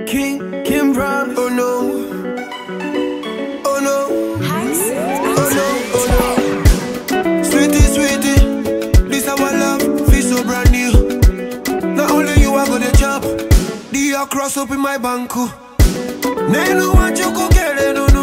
Kim Brown. Oh no, oh no, oh no, oh no. Sweetie, sweetie, this our love, feel so brand new. Not only you are gonna chop, the cross up in my banku. Nenu want you go get it, no.